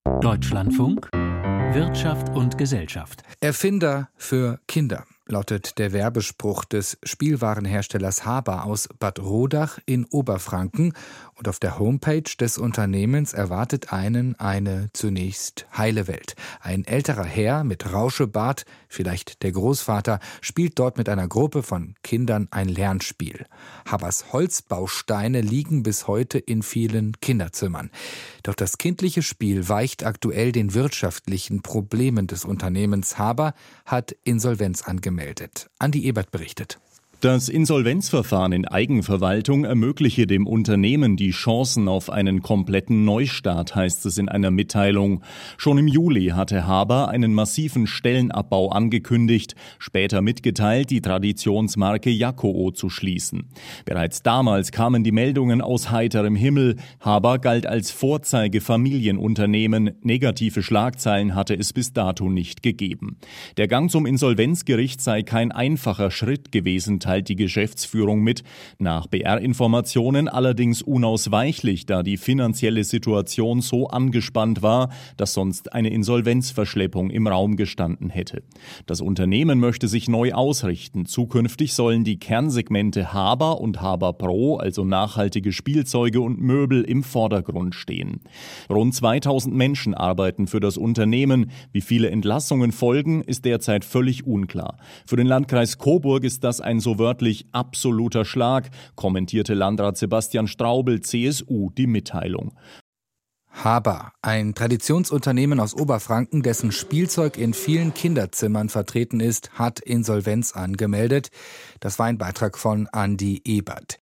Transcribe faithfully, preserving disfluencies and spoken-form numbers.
Deutschlandfunk Wirtschaft und Gesellschaft. Erfinder für Kinder lautet der Werbespruch des Spielwarenherstellers Haber aus Bad Rodach in Oberfranken. Und auf der Homepage des Unternehmens erwartet einen eine zunächst heile Welt. Ein älterer Herr mit Rauschebart, vielleicht der Großvater, spielt dort mit einer Gruppe von Kindern ein Lernspiel. Habers Holzbausteine liegen bis heute in vielen Kinderzimmern. Doch das kindliche Spiel weicht aktuell den wirtschaftlichen Problemen des Unternehmens. Haber hat Insolvenz angemeldet. Andi Ebert berichtet. Das Insolvenzverfahren in Eigenverwaltung ermögliche dem Unternehmen die Chancen auf einen kompletten Neustart, heißt es in einer Mitteilung. Schon im Juli hatte Haber einen massiven Stellenabbau angekündigt, später mitgeteilt, die Traditionsmarke Jakko zu schließen. Bereits damals kamen die Meldungen aus heiterem Himmel. Haber galt als Vorzeige-Familienunternehmen. Negative Schlagzeilen hatte es bis dato nicht gegeben. Der Gang zum Insolvenzgericht sei kein einfacher Schritt gewesen, teilt die Geschäftsführung mit, nach B R-Informationen allerdings unausweichlich, da die finanzielle Situation so angespannt war, dass sonst eine Insolvenzverschleppung im Raum gestanden hätte. Das Unternehmen möchte sich neu ausrichten. Zukünftig sollen die Kernsegmente Haber und Haber Pro, also nachhaltige Spielzeuge und Möbel, im Vordergrund stehen. Rund zweitausend Menschen arbeiten für das Unternehmen. Wie viele Entlassungen folgen, ist derzeit völlig unklar. Für den Landkreis Coburg ist das ein so wörtlich absoluter Schlag, kommentierte Landrat Sebastian Straubel, C S U, die Mitteilung. Haber, ein Traditionsunternehmen aus Oberfranken, dessen Spielzeug in vielen Kinderzimmern vertreten ist, hat Insolvenz angemeldet. Das war ein Beitrag von Andi Ebert.